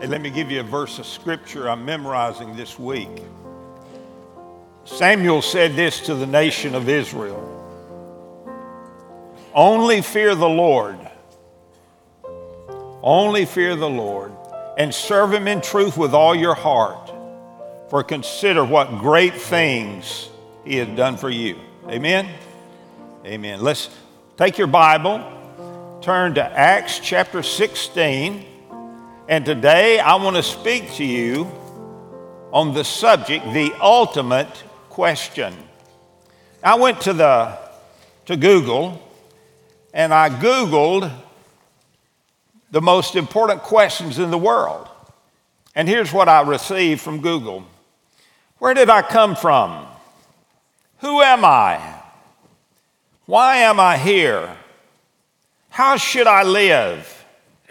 Hey, let me give you a verse of scripture I'm memorizing this week. Samuel said this to the nation of Israel: only fear the Lord, and serve him in truth with all your heart, for consider what great things he has done for you. Amen? Amen. Let's take your Bible, turn to Acts chapter 16, and today I want to speak to you on the subject, the ultimate question. I went to Google, and I Googled the most important questions in the world. And here's what I received from Google. Where did I come from? Who am I? Why am I here? How should I live?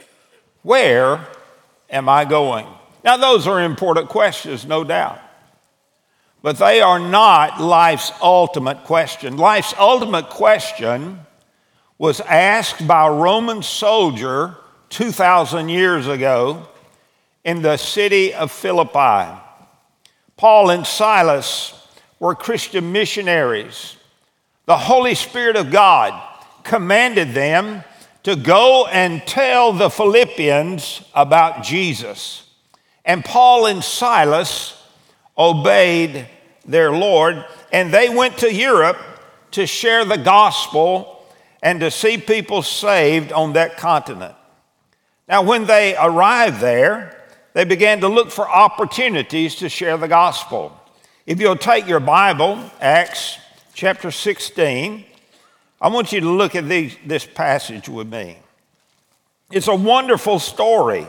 Where am I going? Now, those are important questions, no doubt. But they are not life's ultimate question. Life's ultimate question was asked by a Roman soldier 2,000 years ago in the city of Philippi. Paul and Silas were Christian missionaries. The Holy Spirit of God commanded them to go and tell the Philippians about Jesus. And Paul and Silas obeyed their Lord, and they went to Europe to share the gospel and to see people saved on that continent. Now, when they arrived there, they began to look for opportunities to share the gospel. If you'll take your Bible, Acts chapter 16, I want you to look at this passage with me. It's a wonderful story.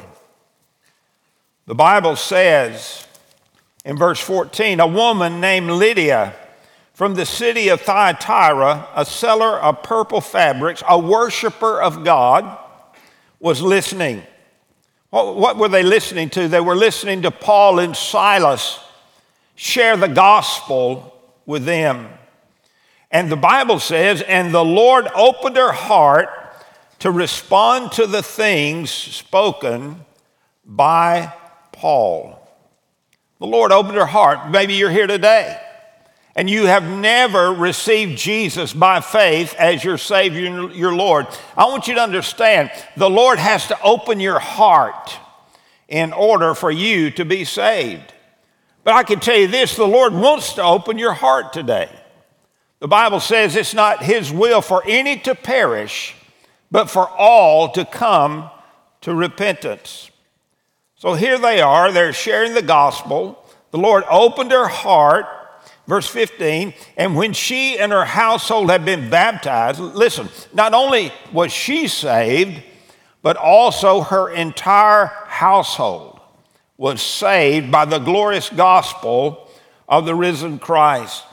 The Bible says in verse 14, a woman named Lydia from the city of Thyatira, a seller of purple fabrics, a worshiper of God, was listening. What were they listening to? They were listening to Paul and Silas share the gospel with them. And the Bible says, and the Lord opened her heart to respond to the things spoken by Paul. The Lord opened her heart. Maybe you're here today and you have never received Jesus by faith as your Savior and your Lord. I want you to understand, the Lord has to open your heart in order for you to be saved. But I can tell you this, the Lord wants to open your heart today. The Bible says it's not his will for any to perish, but for all to come to repentance. So here they are, they're sharing the gospel. The Lord opened her heart, verse 15, and when she and her household had been baptized, listen, not only was she saved, but also her entire household was saved by the glorious gospel of the risen Christ.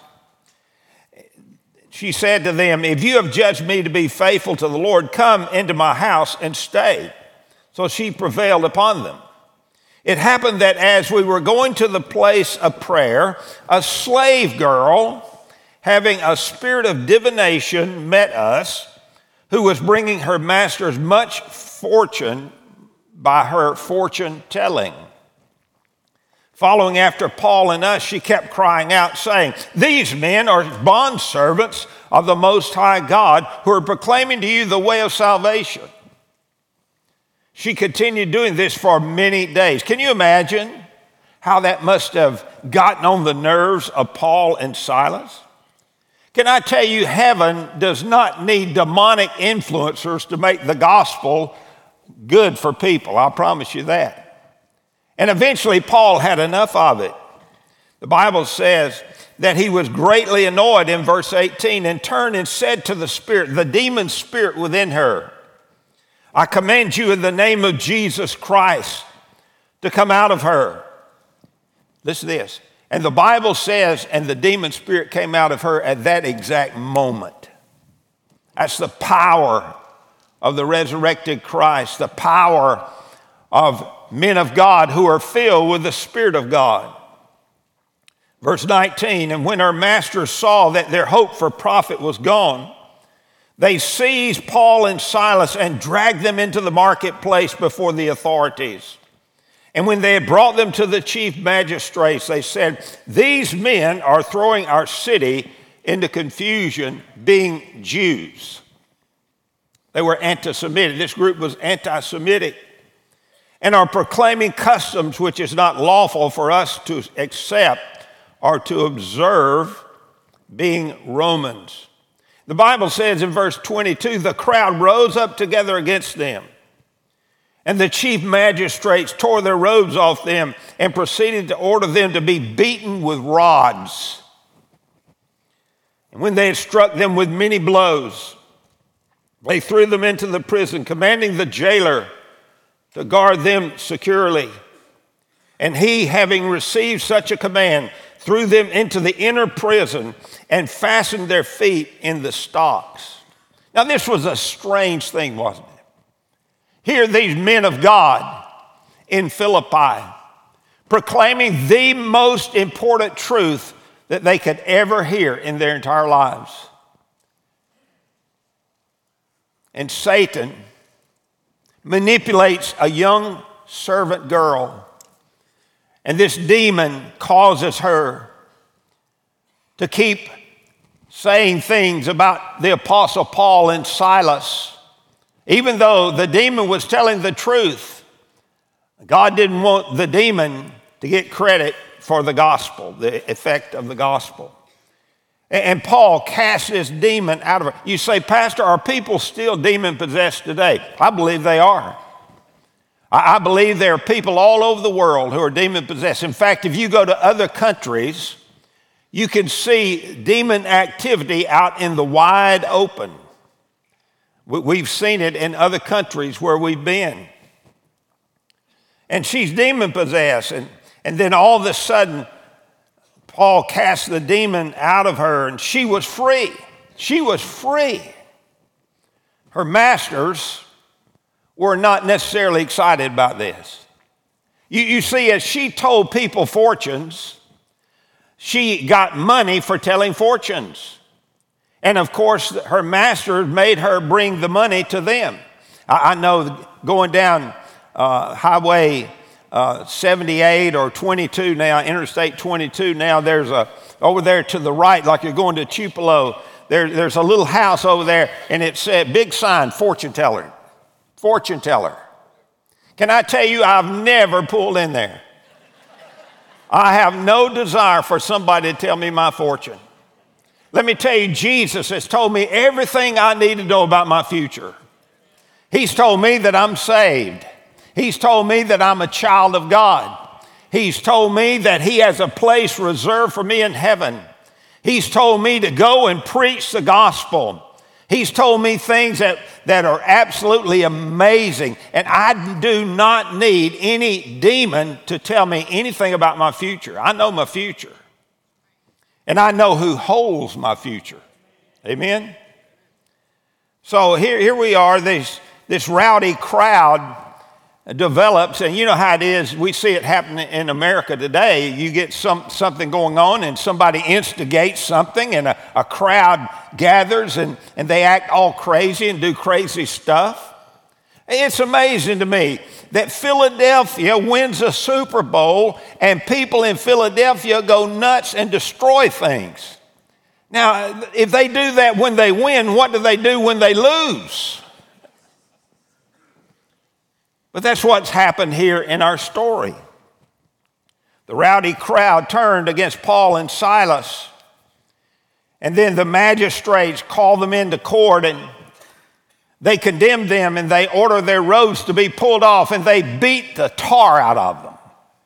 She said to them, if you have judged me to be faithful to the Lord, come into my house and stay. So she prevailed upon them. It happened that as we were going to the place of prayer, a slave girl, having a spirit of divination, met us, who was bringing her masters much fortune by her fortune telling. Following after Paul and us, she kept crying out, saying, these men are bondservants of the Most High God who are proclaiming to you the way of salvation. She continued doing this for many days. Can you imagine how that must have gotten on the nerves of Paul and Silas? Can I tell you, heaven does not need demonic influencers to make the gospel good for people. I promise you that. And eventually, Paul had enough of it. The Bible says that he was greatly annoyed in verse 18 and turned and said to the spirit, the demon spirit within her, I command you in the name of Jesus Christ to come out of her. Listen to this. And the Bible says, and the demon spirit came out of her at that exact moment. That's the power of the resurrected Christ, the power of men of God who are filled with the Spirit of God. Verse 19, and when her masters saw that their hope for profit was gone, They seized Paul and Silas and dragged them into the marketplace before the authorities. And when they had brought them to the chief magistrates, they said, "These men are throwing our city into confusion, being Jews." They were anti-Semitic. This group was anti-Semitic, and are proclaiming customs which is not lawful for us to accept or to observe, being Romans. The Bible says in verse 22, the crowd rose up together against them, and the chief magistrates tore their robes off them and proceeded to order them to be beaten with rods. And when they had struck them with many blows, they threw them into the prison, commanding the jailer to guard them securely. And he, having received such a command, threw them into the inner prison and fastened their feet in the stocks. Now, this was a strange thing, wasn't it? Here, these men of God in Philippi proclaiming the most important truth that they could ever hear in their entire lives. And Satan manipulates a young servant girl, and this demon causes her to keep saying things about the Apostle Paul and Silas. Even though the demon was telling the truth, God didn't want the demon to get credit for the gospel, the effect of the gospel. And Paul cast this demon out of her. You say, Pastor, are people still demon-possessed today? I believe they are. I believe there are people all over the world who are demon-possessed. In fact, if you go to other countries, you can see demon activity out in the wide open. We've seen it in other countries where we've been. And she's demon-possessed. And then all of a sudden, Paul cast the demon out of her, and she was free. She was free. Her masters were not necessarily excited about this. You see, as she told people fortunes, she got money for telling fortunes. And of course, her masters made her bring the money to them. I know going down Highway 78 or 22 now, Interstate 22 now, there's over there to the right, like you're going to Tupelo, there's a little house over there, and it said, big sign, fortune teller. Fortune teller. Can I tell you, I've never pulled in there. I have no desire for somebody to tell me my fortune. Let me tell you, Jesus has told me everything I need to know about my future. He's told me that I'm saved. He's told me that I'm a child of God. He's told me that He has a place reserved for me in heaven. He's told me to go and preach the gospel. He's told me things that are absolutely amazing. And I do not need any demon to tell me anything about my future. I know my future. And I know who holds my future. Amen? So here we are, this rowdy crowd develops, and you know how it is. We see it happen in America today. You get something going on, and somebody instigates something, and a crowd gathers, and they act all crazy and do crazy stuff. It's amazing to me that Philadelphia wins a Super Bowl, and people in Philadelphia go nuts and destroy things. Now, if they do that when they win, what do they do when they lose? But that's what's happened here in our story. The rowdy crowd turned against Paul and Silas, and then the magistrates called them into court, and they condemned them, and they ordered their robes to be pulled off, and they beat the tar out of them.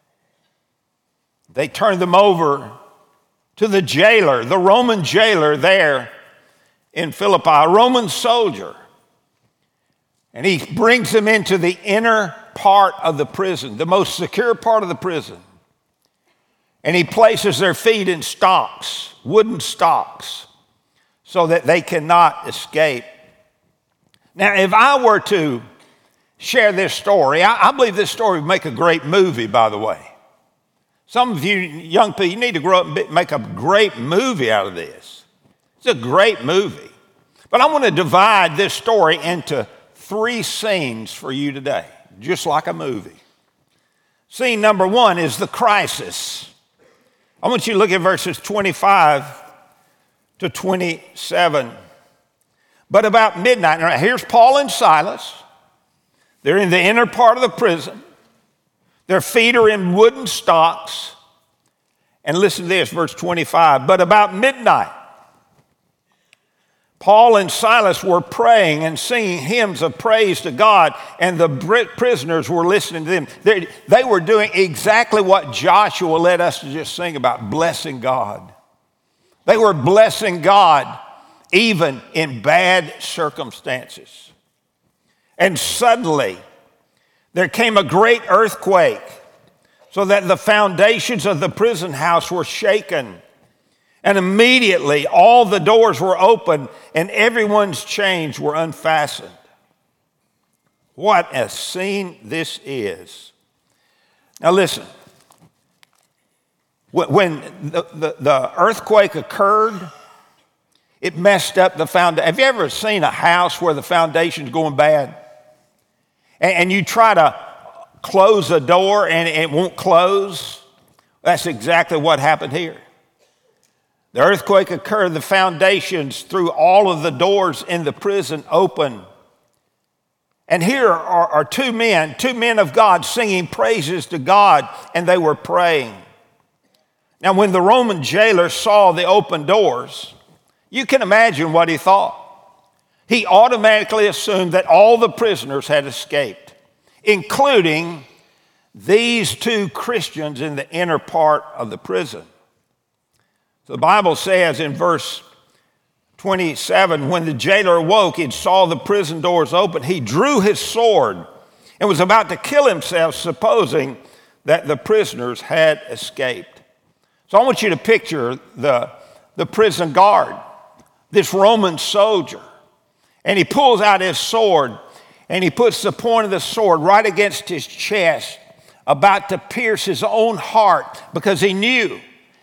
They turned them over to the jailer, the Roman jailer there in Philippi, a Roman soldier. And he brings them into the inner part of the prison, the most secure part of the prison. And he places their feet in stocks, wooden stocks, so that they cannot escape. Now, if I were to share this story, I believe this story would make a great movie, by the way. Some of you young people, you need to grow up and make a great movie out of this. It's a great movie. But I want to divide this story into 3 scenes for you today, just like a movie. Scene number one is the crisis. I want you to look at verses 25 to 27. But about midnight, now here's Paul and Silas. They're in the inner part of the prison. Their feet are in wooden stocks. And listen to this, verse 25. But about midnight, Paul and Silas were praying and singing hymns of praise to God, and the prisoners were listening to them. They were doing exactly what Joshua led us to just sing about, blessing God. They were blessing God even in bad circumstances. And suddenly, there came a great earthquake, so that the foundations of the prison house were shaken. And immediately all the doors were open and everyone's chains were unfastened. What a scene this is. Now listen, when the earthquake occurred, it messed up the foundation. Have you ever seen a house where the foundation's going bad? And you try to close a door and it won't close? That's exactly what happened here. The earthquake occurred, the foundations threw all of the doors in the prison open. And here are two men of God singing praises to God, and they were praying. Now, when the Roman jailer saw the open doors, you can imagine what he thought. He automatically assumed that all the prisoners had escaped, including these two Christians in the inner part of the prison. So the Bible says in verse 27, when the jailer awoke and saw the prison doors open, he drew his sword and was about to kill himself, supposing that the prisoners had escaped. So I want you to picture the prison guard, this Roman soldier, and he pulls out his sword and he puts the point of the sword right against his chest, about to pierce his own heart, because he knew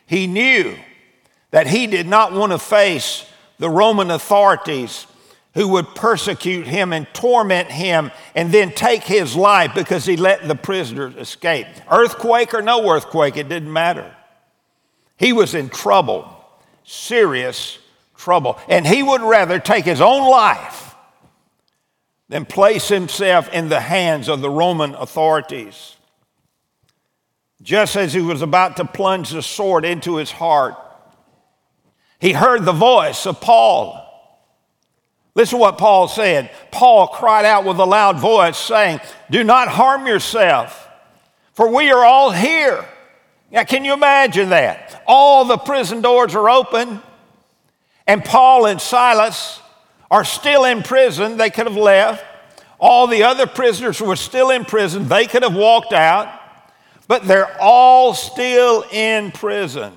that he did not want to face the Roman authorities who would persecute him and torment him and then take his life because he let the prisoners escape. Earthquake or no earthquake, it didn't matter. He was in trouble, serious trouble, and he would rather take his own life than place himself in the hands of the Roman authorities. Just as he was about to plunge the sword into his heart, he heard the voice of Paul. Listen to what Paul said. Paul cried out with a loud voice, saying, "Do not harm yourself, for we are all here." Now, can you imagine that? All the prison doors are open, and Paul and Silas are still in prison. They could have left. All the other prisoners were still in prison. They could have walked out, but they're all still in prison.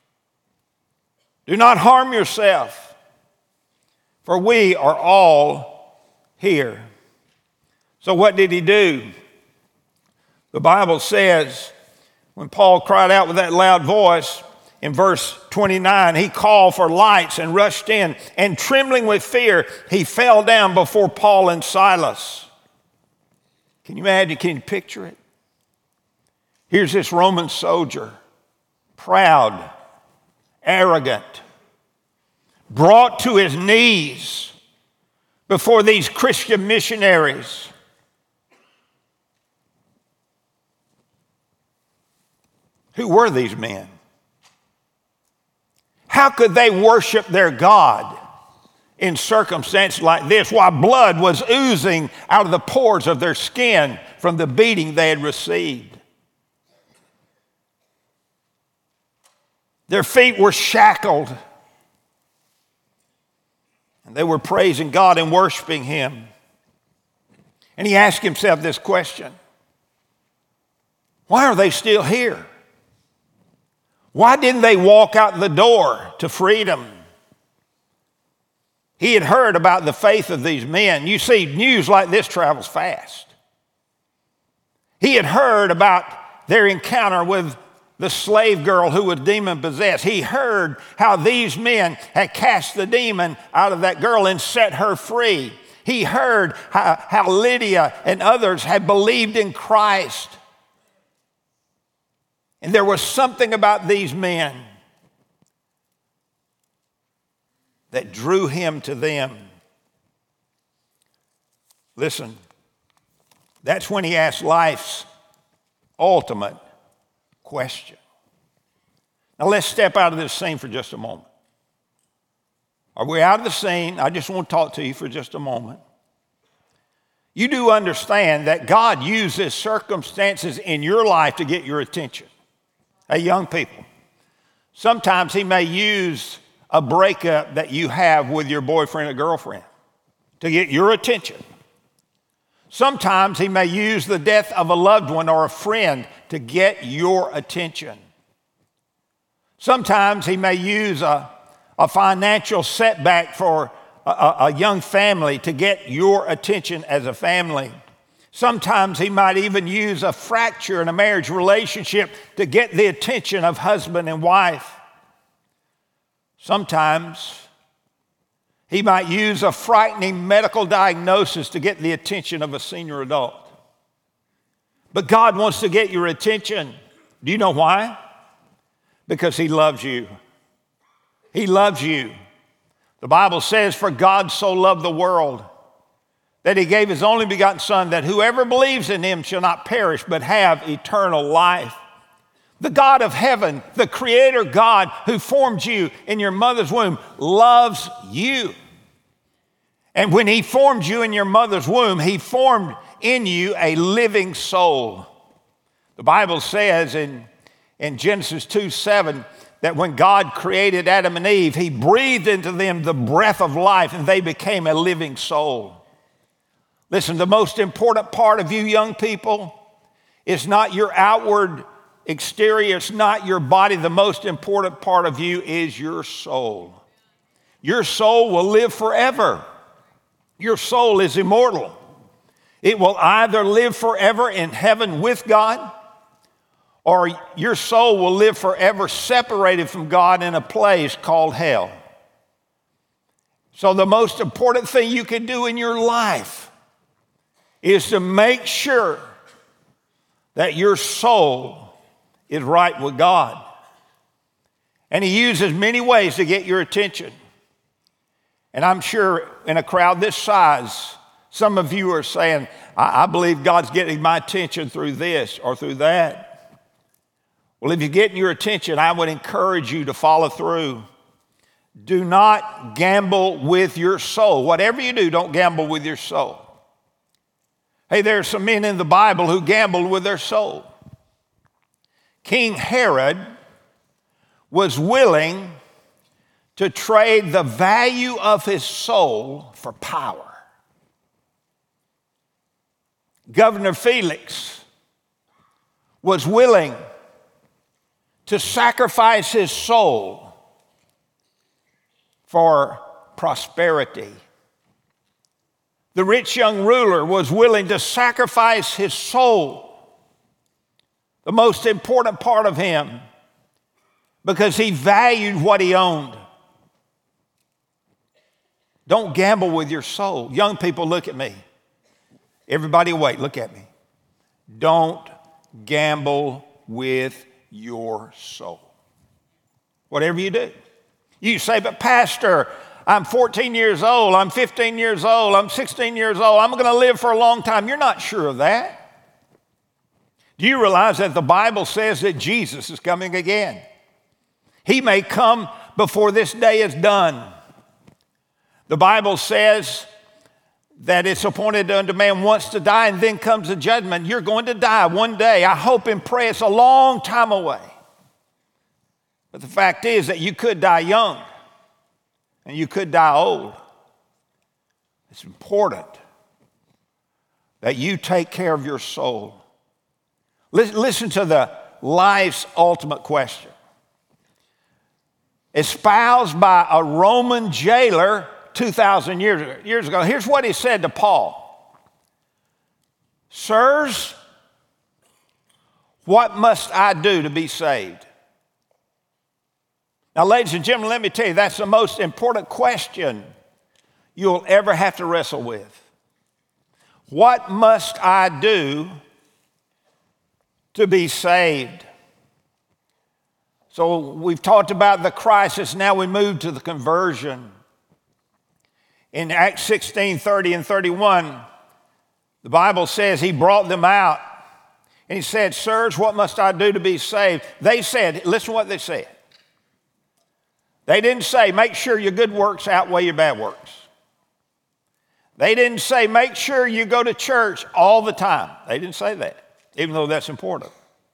Do not harm yourself, for we are all here. So what did he do? The Bible says, when Paul cried out with that loud voice, in verse 29, he called for lights and rushed in, and trembling with fear, he fell down before Paul and Silas. Can you imagine? Can you picture it? Here's this Roman soldier, proud, arrogant, brought to his knees before these Christian missionaries. Who were these men? How could they worship their God in circumstances like this while blood was oozing out of the pores of their skin from the beating they had received? Their feet were shackled, and they were praising God and worshiping Him. And he asked himself this question: why are they still here? Why didn't they walk out the door to freedom? He had heard about the faith of these men. You see, news like this travels fast. He had heard about their encounter with the slave girl who was demon-possessed. He heard how these men had cast the demon out of that girl and set her free. He heard how Lydia and others had believed in Christ. And there was something about these men that drew him to them. Listen, that's when he asked life's ultimate question. Now let's step out of this scene for just a moment. Are we out of the scene? I just want to talk to you for just a moment. You do understand that God uses circumstances in your life to get your attention. Hey, young people, sometimes he may use a breakup that you have with your boyfriend or girlfriend to get your attention. Sometimes he may use the death of a loved one or a friend to get your attention. Sometimes he may use a financial setback for a young family to get your attention as a family. Sometimes he might even use a fracture in a marriage relationship to get the attention of husband and wife. Sometimes he might use a frightening medical diagnosis to get the attention of a senior adult. But God wants to get your attention. Do you know why? Because he loves you. He loves you. The Bible says, for God so loved the world that he gave his only begotten Son, that whoever believes in him shall not perish but have eternal life. The God of heaven, the Creator God who formed you in your mother's womb, loves you. And when he formed you in your mother's womb, he formed in you a living soul. The Bible says in Genesis 2:7 that when God created Adam and Eve, he breathed into them the breath of life and they became a living soul. Listen, the most important part of you young people is not your outward exterior, it's not your body. The most important part of you is your soul. Your soul will live forever. Your soul is immortal. It will either live forever in heaven with God, or your soul will live forever separated from God in a place called hell. So the most important thing you can do in your life is to make sure that your soul is right with God. And he uses many ways to get your attention. And I'm sure in a crowd this size, some of you are saying, I believe God's getting my attention through this or through that. Well, if you're getting your attention, I would encourage you to follow through. Do not gamble with your soul. Whatever you do, don't gamble with your soul. Hey, there are some men in the Bible who gambled with their soul. King Herod was willing to trade the value of his soul for power. Governor Felix was willing to sacrifice his soul for prosperity. The rich young ruler was willing to sacrifice his soul, the most important part of him, because he valued what he owned. Don't gamble with your soul. Young people, look at me. Everybody wait, look at me. Don't gamble with your soul. Whatever you do. You say, but Pastor, I'm 14 years old, I'm 15 years old, I'm 16 years old, I'm going to live for a long time. You're not sure of that. Do you realize that the Bible says that Jesus is coming again? He may come before this day is done. The Bible says that it's appointed unto man once to die and then comes the judgment. You're going to die one day. I hope and pray it's a long time away. But the fact is that you could die young and you could die old. It's important that you take care of your soul. Listen to the life's ultimate question. Espoused by a Roman jailer 2,000 years ago. Here's what he said to Paul. Sirs, what must I do to be saved? Now, ladies and gentlemen, let me tell you, that's the most important question you'll ever have to wrestle with. What must I do to be saved? So we've talked about the crisis. Now we move to the conversion. In Acts 16, 30 and 31, the Bible says he brought them out. And he said, "Sirs, what must I do to be saved?" They said, listen to what they said. They didn't say, make sure your good works outweigh your bad works. They didn't say, make sure you go to church all the time. They didn't say that, even though that's important.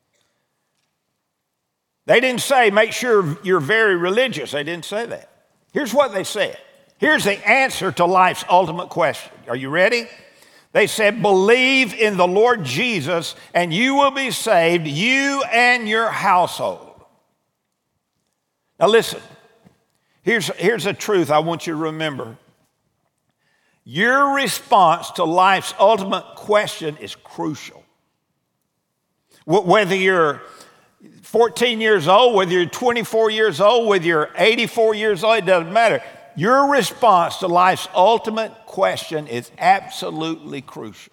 They didn't say, make sure you're very religious. They didn't say that. Here's what they said. Here's the answer to life's ultimate question. Are you ready? They said, believe in the Lord Jesus and you will be saved, you and your household. Now listen, here's a truth I want you to remember. Your response to life's ultimate question is crucial. Whether you're 14 years old, whether you're 24 years old, whether you're 84 years old, it doesn't matter. Your response to life's ultimate question is absolutely crucial.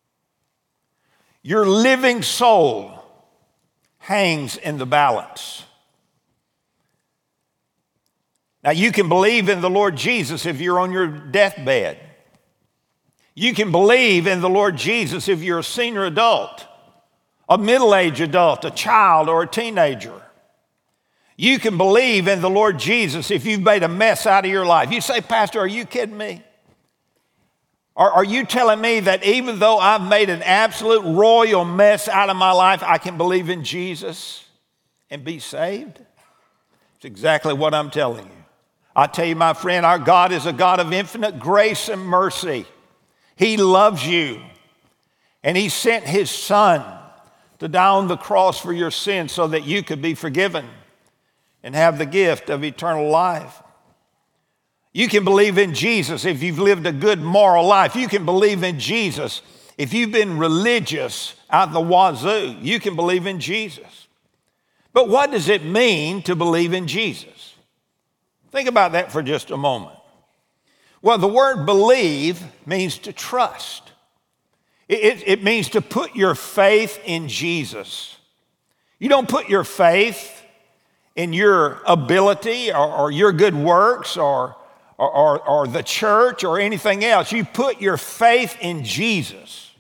Your living soul hangs in the balance. Now, you can believe in the Lord Jesus if you're on your deathbed. You can believe in the Lord Jesus if you're a senior adult, a middle-aged adult, a child, or a teenager. You can believe in the Lord Jesus if you've made a mess out of your life. You say, Pastor, are you kidding me? Are you telling me that even though I've made an absolute royal mess out of my life, I can believe in Jesus and be saved? It's exactly what I'm telling you. I tell you, my friend, our God is a God of infinite grace and mercy. He loves you, and he sent his son to die on the cross for your sins so that you could be forgiven and have the gift of eternal life. You can believe in Jesus if you've lived a good moral life. You can believe in Jesus if you've been religious out the wazoo. You can believe in Jesus. But what does it mean to believe in Jesus? Think about that for just a moment. Well, the word believe means to trust. It means to put your faith in Jesus. You don't put your faith in your ability or your good works or the church or anything else. You put your faith in Jesus.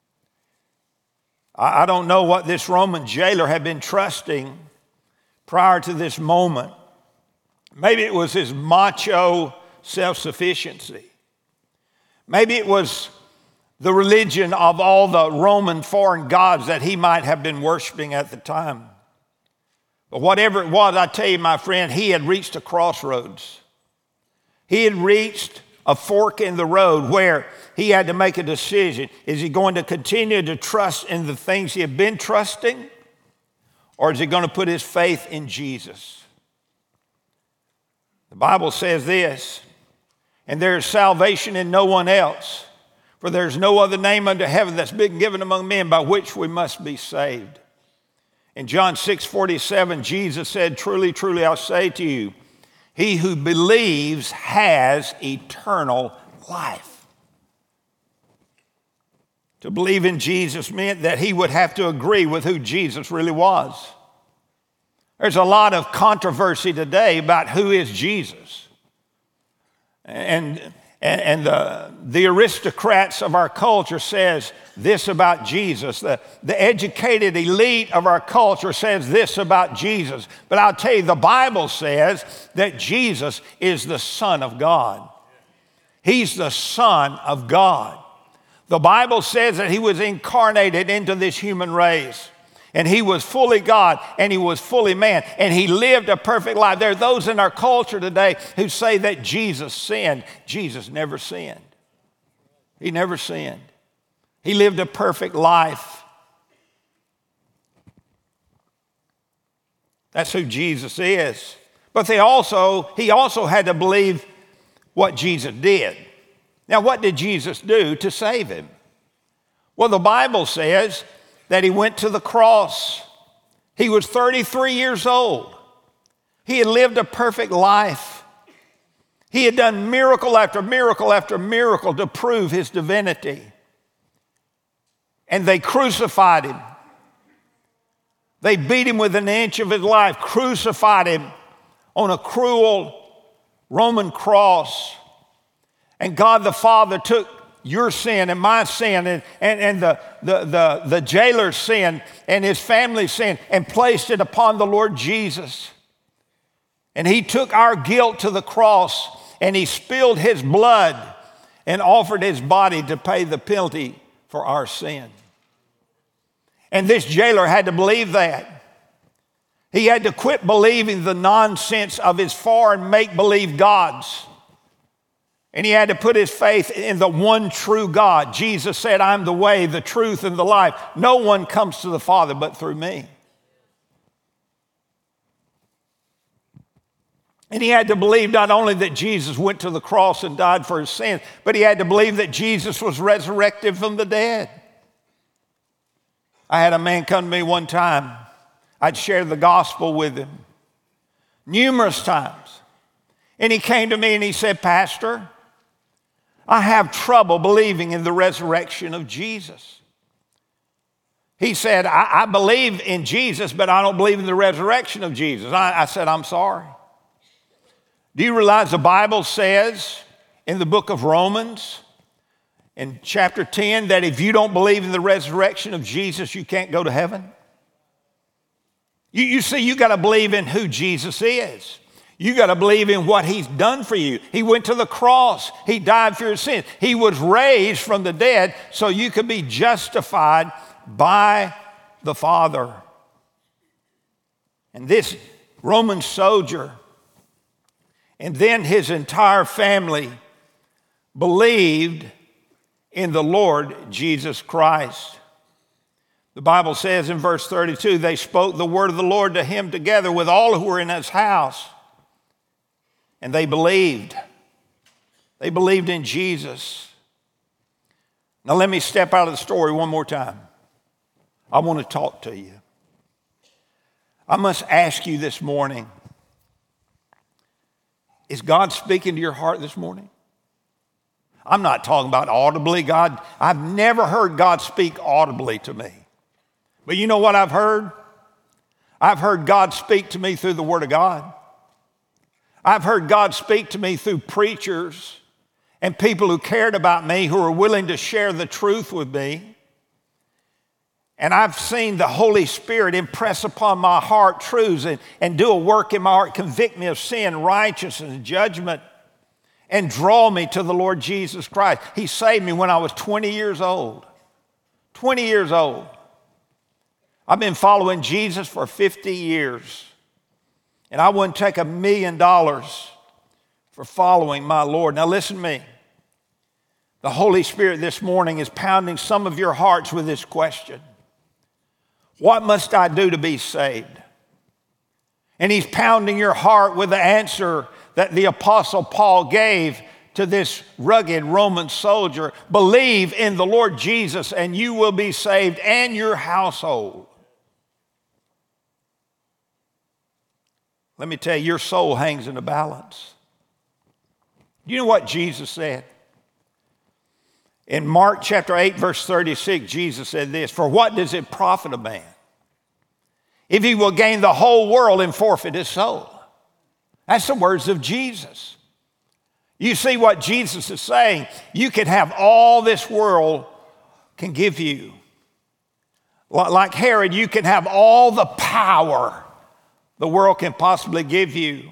I don't know what this Roman jailer had been trusting prior to this moment. Maybe it was his macho self-sufficiency. Maybe it was the religion of all the Roman foreign gods that he might have been worshiping at the time. But whatever it was, I tell you, my friend, he had reached a crossroads. He had reached a fork in the road where he had to make a decision. Is he going to continue to trust in the things he had been trusting? Or is he going to put his faith in Jesus? The Bible says this, and there is salvation in no one else, for there is no other name under heaven that's been given among men by which we must be saved. In John 6:47, Jesus said, truly, truly, I'll say to you, he who believes has eternal life. To believe in Jesus meant that he would have to agree with who Jesus really was. There's a lot of controversy today about who is Jesus. And the aristocrats of our culture says this about Jesus. The educated elite of our culture says this about Jesus. But I'll tell you, the Bible says that Jesus is the Son of God. He's the Son of God. The Bible says that he was incarnated into this human race. And he was fully God and he was fully man. And he lived a perfect life. There are those in our culture today who say that Jesus sinned. Jesus never sinned. He never sinned. He lived a perfect life. That's who Jesus is. But he also had to believe what Jesus did. Now, what did Jesus do to save him? Well, the Bible says that he went to the cross. He was 33 years old. He had lived a perfect life. He had done miracle after miracle after miracle to prove his divinity. And they crucified him. They beat him with an inch of his life, crucified him on a cruel Roman cross. And God the Father took your sin and my sin and the jailer's sin and his family's sin and placed it upon the Lord Jesus. And he took our guilt to the cross and he spilled his blood and offered his body to pay the penalty for our sin. And this jailer had to believe that. He had to quit believing the nonsense of his foreign make-believe gods. And he had to put his faith in the one true God. Jesus said, I'm the way, the truth, and the life. No one comes to the Father but through me. And he had to believe not only that Jesus went to the cross and died for his sins, but he had to believe that Jesus was resurrected from the dead. I had a man come to me one time. I'd shared the gospel with him numerous times. And he came to me and he said, Pastor, I have trouble believing in the resurrection of Jesus. He said, I believe in Jesus, but I don't believe in the resurrection of Jesus. I said, I'm sorry. Do you realize the Bible says in the book of Romans, in chapter 10, that if you don't believe in the resurrection of Jesus, you can't go to heaven? You see, you got to believe in who Jesus is. You got to believe in what he's done for you. He went to the cross. He died for your sins. He was raised from the dead so you could be justified by the Father. And this Roman soldier and then his entire family believed in the Lord Jesus Christ. The Bible says in verse 32, they spoke the word of the Lord to him together with all who were in his house. And they believed. They believed in Jesus. Now let me step out of the story one more time. I want to talk to you. I must ask you this morning, is God speaking to your heart this morning? I'm not talking about audibly. God, I've never heard God speak audibly to me. But you know what I've heard? I've heard God speak to me through the Word of God. I've heard God speak to me through preachers and people who cared about me, who were willing to share the truth with me. And I've seen the Holy Spirit impress upon my heart truths and do a work in my heart, convict me of sin, righteousness, and judgment, and draw me to the Lord Jesus Christ. He saved me when I was 20 years old. 20 years old. I've been following Jesus for 50 years. And I wouldn't take $1 million for following my Lord. Now listen to me. The Holy Spirit this morning is pounding some of your hearts with this question. What must I do to be saved? And he's pounding your heart with the answer that the Apostle Paul gave to this rugged Roman soldier. Believe in the Lord Jesus and you will be saved and your household. Let me tell you, your soul hangs in a balance. You know what Jesus said? In Mark chapter 8, verse 36, Jesus said this, for what does it profit a man if he will gain the whole world and forfeit his soul? That's the words of Jesus. You see what Jesus is saying? You can have all this world can give you. Like Herod, you can have all the power the world can possibly give you.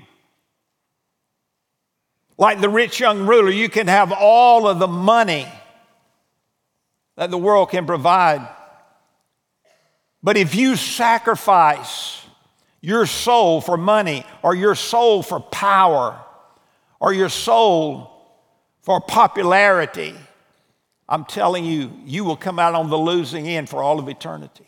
Like the rich young ruler, you can have all of the money that the world can provide. But if you sacrifice your soul for money, or your soul for power, or your soul for popularity, I'm telling you, you will come out on the losing end for all of eternity.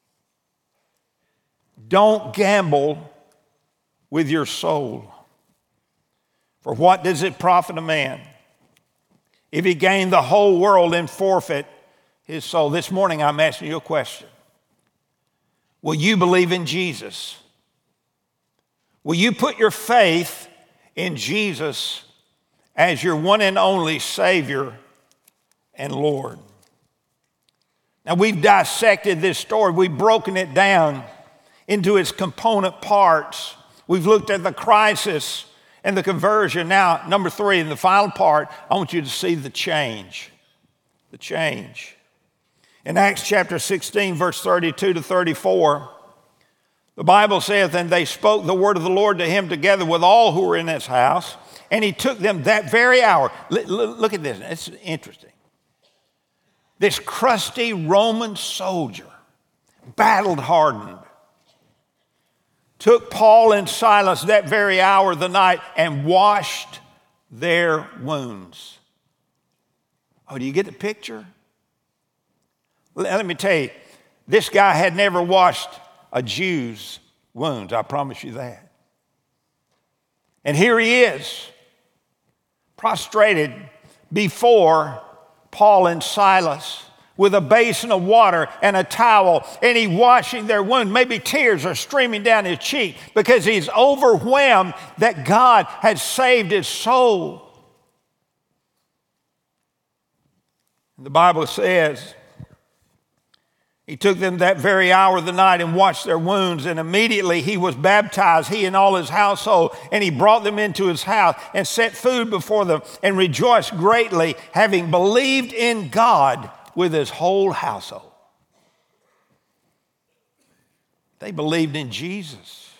Don't gamble with your soul. For what does it profit a man if he gain the whole world and forfeit his soul? This morning I'm asking you a question. Will you believe in Jesus? Will you put your faith in Jesus as your one and only Savior and Lord? Now we've dissected this story. We've broken it down into its component parts. We've looked at the crisis and the conversion. Now, number 3, in the final part, I want you to see the change. The change. In Acts chapter 16, verse 32 to 34, the Bible says, and they spoke the word of the Lord to him together with all who were in his house, and he took them that very hour. Look at this. It's interesting. This crusty Roman soldier, battle-hardened, took Paul and Silas that very hour of the night and washed their wounds. Oh, do you get the picture? Let me tell you, this guy had never washed a Jew's wounds. I promise you that. And here he is, prostrated before Paul and Silas with a basin of water and a towel, and he washing their wound. Maybe tears are streaming down his cheek because he's overwhelmed that God had saved his soul. And the Bible says, he took them that very hour of the night and washed their wounds, and immediately he was baptized, he and all his household, and he brought them into his house and set food before them and rejoiced greatly, having believed in God with his whole household. They believed in Jesus.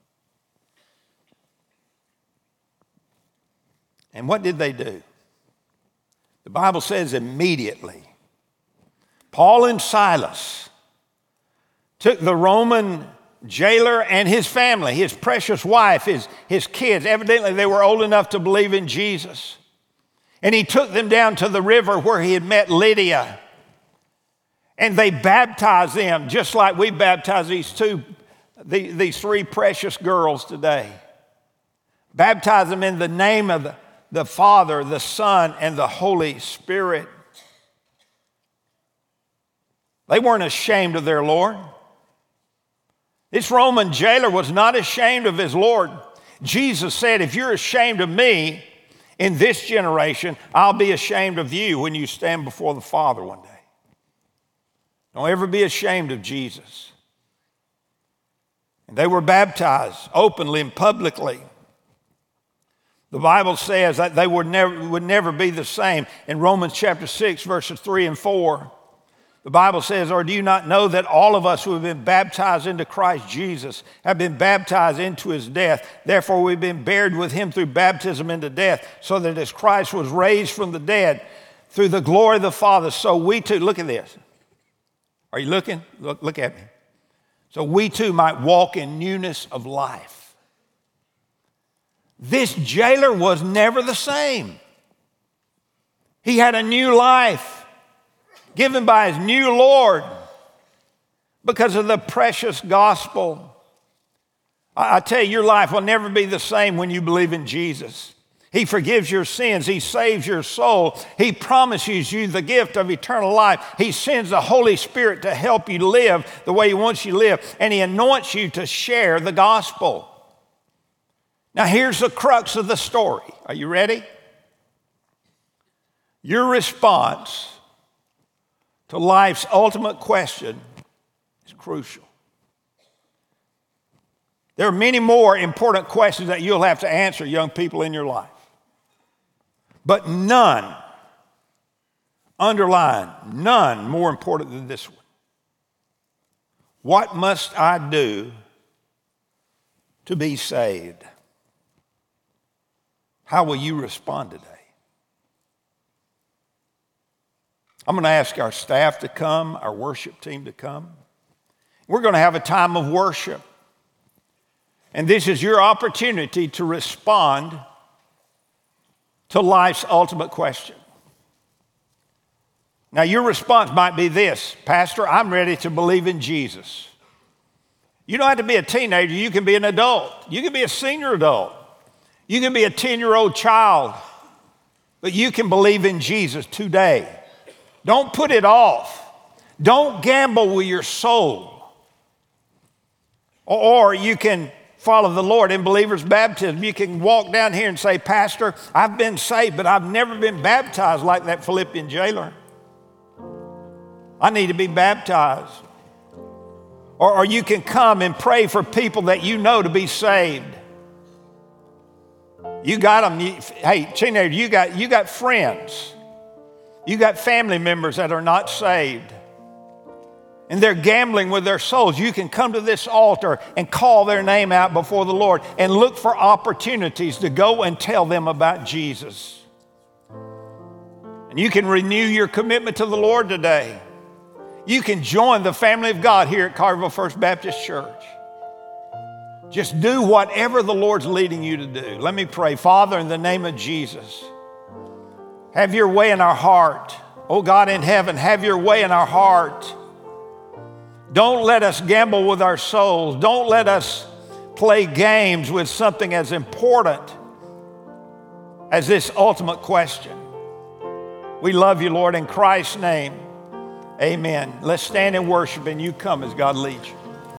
And what did they do? The Bible says immediately, Paul and Silas took the Roman jailer and his family, his precious wife, his kids. Evidently, they were old enough to believe in Jesus. And he took them down to the river where he had met Lydia. And they baptized them just like we baptize these 3 precious girls today. Baptize them in the name of the Father, the Son, and the Holy Spirit. They weren't ashamed of their Lord. This Roman jailer was not ashamed of his Lord. Jesus said, if you're ashamed of me in this generation, I'll be ashamed of you when you stand before the Father one day. Don't ever be ashamed of Jesus. And they were baptized openly and publicly. The Bible says that they would never be the same. In Romans chapter 6, verses 3 and 4, the Bible says, or do you not know that all of us who have been baptized into Christ Jesus have been baptized into his death? Therefore, we've been buried with him through baptism into death, so that as Christ was raised from the dead through the glory of the Father, so we too, look at this. Are you looking? Look at me. So we too might walk in newness of life. This jailer was never the same. He had a new life given by his new Lord because of the precious gospel. I tell you, your life will never be the same when you believe in Jesus. He forgives your sins. He saves your soul. He promises you the gift of eternal life. He sends the Holy Spirit to help you live the way he wants you to live, and he anoints you to share the gospel. Now, here's the crux of the story. Are you ready? Your response to life's ultimate question is crucial. There are many more important questions that you'll have to answer, young people, in your life. But none, underline, none more important than this one. What must I do to be saved? How will you respond today? I'm going to ask our staff to come, our worship team to come. We're going to have a time of worship. And this is your opportunity to respond to life's ultimate question. Now, your response might be this: Pastor, I'm ready to believe in Jesus. You don't have to be a teenager. You can be an adult. You can be a senior adult. You can be a 10-year-old child. But you can believe in Jesus today. Don't put it off. Don't gamble with your soul. Or you can follow the Lord in believer's baptism. You can walk down here and say, Pastor, I've been saved, but I've never been baptized like that Philippian jailer. I need to be baptized. Or you can come and pray for people that you know to be saved. You got them. Hey, teenager, you got friends. You got family members that are not saved. And they're gambling with their souls. You can come to this altar and call their name out before the Lord and look for opportunities to go and tell them about Jesus. And you can renew your commitment to the Lord today. You can join the family of God here at Carterville First Baptist Church. Just do whatever the Lord's leading you to do. Let me pray. Father, in the name of Jesus, have your way in our heart. Oh God in heaven, have your way in our heart. Don't let us gamble with our souls. Don't let us play games with something as important as this ultimate question. We love you, Lord, in Christ's name. Amen. Let's stand and worship, and you come as God leads you.